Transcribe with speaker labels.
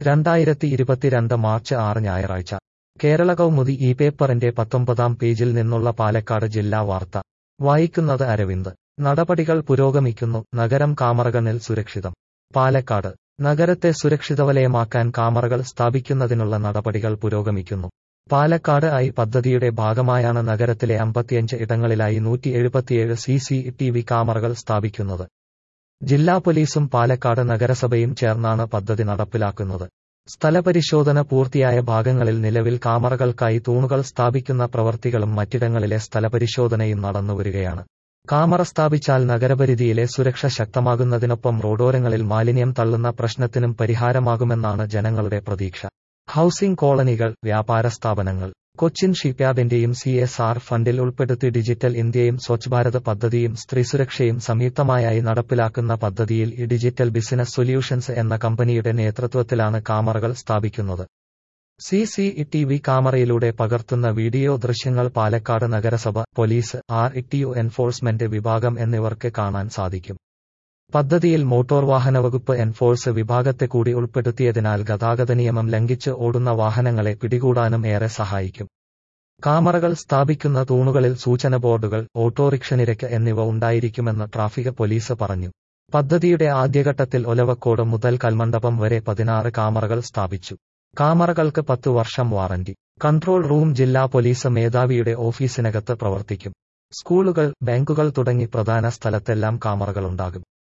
Speaker 1: 2022 March 6 ഞായറാഴ്ച കേരള കൗമുദി ഈ പേപ്പറിന്റെ 19-ാം പേജിൽ നിന്നുള്ള പാലക്കാട് ജില്ലാ വാർത്ത വായിക്കുന്നത് അരവിന്ദ്. നടപടികൾ പുരോഗമിക്കുന്നു, നഗരം കാമറകളിൽ സുരക്ഷിതം. പാലക്കാട് നഗരത്തെ സുരക്ഷിതവലയമാക്കാൻ കാമറകൾ സ്ഥാപിക്കുന്നതിനുള്ള നടപടികൾ പുരോഗമിക്കുന്നു. പാലക്കാട് ഐ പദ്ധതിയുടെ ഭാഗമായാണ് നഗരത്തിലെ 55 ഇടങ്ങളിലായി 177 CCTV കാമറകൾ സ്ഥാപിക്കുന്നത്. ജില്ലാ പോലീസും പാലക്കാട് നഗരസഭയും ചേർന്നാണ് പദ്ധതി നടപ്പിലാക്കുന്നത്. സ്ഥലപരിശോധന പൂർത്തിയായ ഭാഗങ്ങളിൽ നിലവിൽ കാമറകൾക്കായി തൂണുകൾ സ്ഥാപിക്കുന്ന പ്രവൃത്തികളും മറ്റിടങ്ങളിലെ സ്ഥലപരിശോധനയും നടന്നുവരികയാണ്. കാമറ സ്ഥാപിച്ചാൽ നഗരപരിധിയിലെ സുരക്ഷ ശക്തമാകുന്നതിനൊപ്പം റോഡോരങ്ങളിൽ മാലിന്യം തള്ളുന്ന പ്രശ്നത്തിനും പരിഹാരമാകുമെന്നാണ് ജനങ്ങളുടെ പ്രതീക്ഷ. ഹൌസിംഗ് കോളനികൾ, വ്യാപാര സ്ഥാപനങ്ങൾ. കൊച്ചിൻ ഷിപ്പ്യാർഡിന്റെയും CSR ഫണ്ടിൽ ഉൾപ്പെടുത്തി ഡിജിറ്റൽ ഇന്ത്യയും സ്വച്ഛ് ഭാരത് പദ്ധതിയും സ്ത്രീസുരക്ഷയും സംയുക്തമായായി നടപ്പിലാക്കുന്ന പദ്ധതിയിൽ ഡിജിറ്റൽ ബിസിനസ് സൊല്യൂഷൻസ് എന്ന കമ്പനിയുടെ നേതൃത്വത്തിലാണ് കാമറകൾ സ്ഥാപിക്കുന്നത്. CCTV കാമറയിലൂടെ പകർത്തുന്ന വീഡിയോ ദൃശ്യങ്ങൾ പാലക്കാട് നഗരസഭ, പോലീസ്, RTO എൻഫോഴ്സ്മെന്റ് വിഭാഗം എന്നിവർക്ക് കാണാൻ സാധിക്കും. പദ്ധതിയിൽ മോട്ടോർ വാഹന വകുപ്പ് എൻഫോഴ്സ് വിഭാഗത്തെ കൂടി ഉൾപ്പെടുത്തിയതിനാൽ ഗതാഗത നിയമം ലംഘിച്ച് ഓടുന്ന വാഹനങ്ങളെ പിടികൂടാനും ഏറെ സഹായിക്കും. കാമറകൾ സ്ഥാപിക്കുന്ന തൂണുകളിൽ സൂചന ബോർഡുകൾ, ഓട്ടോറിക്ഷ നിരക്ക് എന്നിവ ഉണ്ടായിരിക്കുമെന്ന് ട്രാഫിക് പോലീസ് പറഞ്ഞു. പദ്ധതിയുടെ ആദ്യഘട്ടത്തിൽ ഒലവക്കോട് മുതൽ കൽമണ്ഡപം വരെ 16 കാമറകൾ സ്ഥാപിച്ചു. കാമറകൾക്ക് 10 വർഷം വാറന്റി. കൺട്രോൾ റൂം ജില്ലാ പോലീസ് മേധാവിയുടെ ഓഫീസിനകത്ത് പ്രവർത്തിക്കും. സ്കൂളുകൾ, ബാങ്കുകൾ തുടങ്ങി പ്രധാന സ്ഥലത്തെല്ലാം കാമറകളുണ്ടാകും.